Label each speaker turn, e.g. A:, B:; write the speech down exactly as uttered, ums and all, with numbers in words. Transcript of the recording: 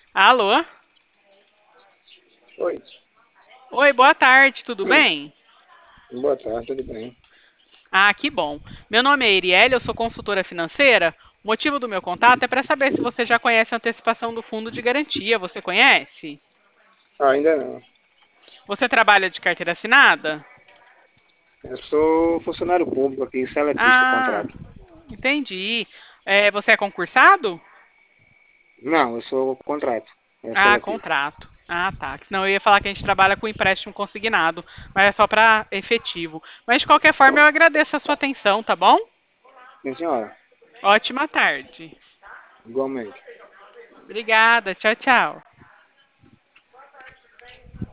A: Alô?
B: Oi,
A: Oi, boa tarde, tudo bem?
B: boa tarde, tudo bem?
A: Ah, que bom. Meu nome é Erielle, eu sou consultora financeira. O motivo do meu contato é para saber se você já conhece a antecipação do fundo de garantia. Você conhece?
B: Ah, ainda não.
A: Você trabalha de carteira assinada?
B: Eu sou funcionário público aqui, seletista,
A: Ah,
B: contrato.
A: entendi. É, você é concursado?
B: Não, eu sou contrato, é
A: Ah,
B: seletivo.
A: contrato. Ah, tá. Senão eu ia falar que a gente trabalha com empréstimo consignado, mas é só para efetivo. Mas de qualquer forma, eu agradeço a sua atenção, tá bom?
B: Sim, senhora,
A: Ótima tarde.
B: igualmente.
A: Obrigada. Tchau, tchau.